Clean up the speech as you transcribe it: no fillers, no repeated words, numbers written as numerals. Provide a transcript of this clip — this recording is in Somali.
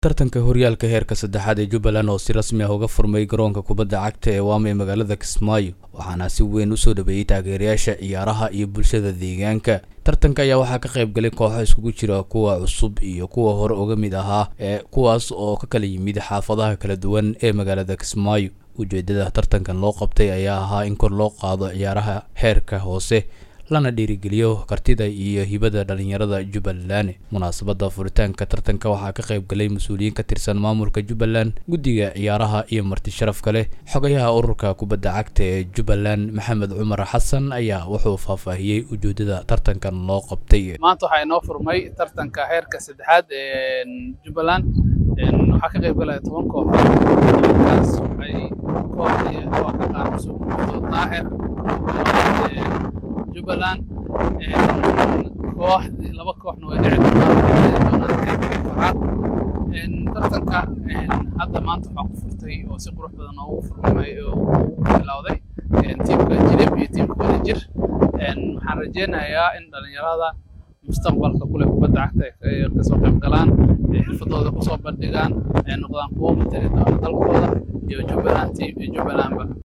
tartanka horyaalka heerka saddexaad ee Jubbaland oo si rasmi ah uga furmay garoonka kubadda cagta ee Wame ee magaalada Kismaayo waxaana si weyn u soo dhaweeyay taageerayaasha ciyaaraha iyo bulshada deegaanka. tartanka ayaa waxaa ka qayb galay kooxo isugu jira kuwa cusub iyo kuwa hore uga mid ahaa kuwaas oo ka kala yimid xaafadaha kala duwan ee magaalada Kismaayo. ujeedada tartankan loo qabtay ayaa ahaa in kor loo qaado ciyaaraha heerka hoose lana dhiirigeliyo kartida iyo hibada dhalinyarada Jubbaland. munaasabada furitaanka tartanka waxaa ka qayb galay mas'uuliyiin ka tirsan maamulka Jubbaland, guddiga ciyaaraha iyo marti sharaf kale. xogayaha ururka kubadda cagta ee Jubbaland Maxamed Cumar Xasan ayaa wuxuu faahfaahiyay ujeedada tartankan loo qabtay. maanta waxaa inoo furmay tartanka heerka saddexaad ee Jubbaland. waxaa ka qayb galay 10 kooxood waxay koox ka qaabso daahir Jubbaland laba kooxna way dhici doonaan tartanka hadda maanta waxaa ku furtay oo si qurux badan ugu furmay oo bilowday tiimka Jilib iyo tiimka Wadajir. waxaan rajeynayaa in dhalinyarada mustaqbalka kule kubadda cagta ay ka soo qayb galaan, xirfadooda ku soo bandhigaan, noqdaan kuwo matali doona dalkooda iyo Jubbaland ba.